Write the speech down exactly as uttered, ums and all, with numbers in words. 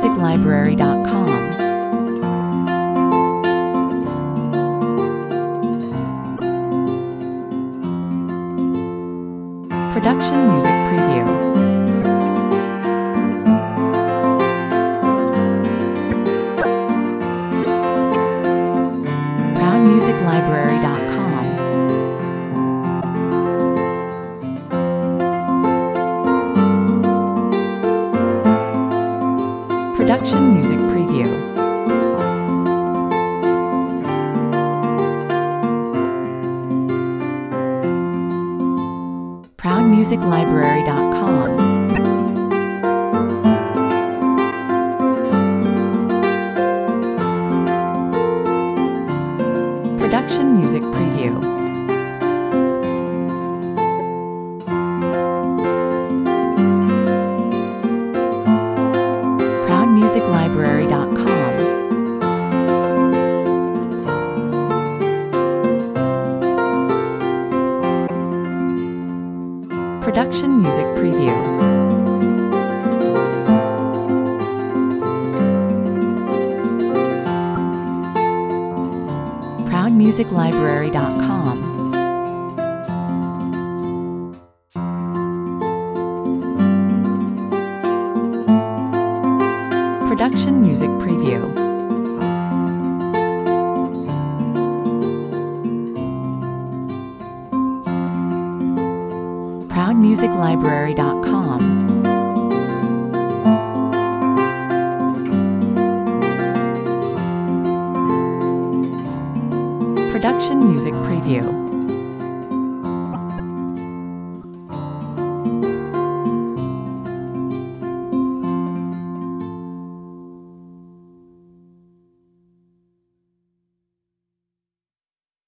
music library dot com. Production Music Preview. proud music library dot com. Production Music Preview. proud music library dot com. Production Music Preview. proud music library dot com. Production Music Preview. proud music library dot com. Production Music Preview. proud music library dot com. Production Music Preview.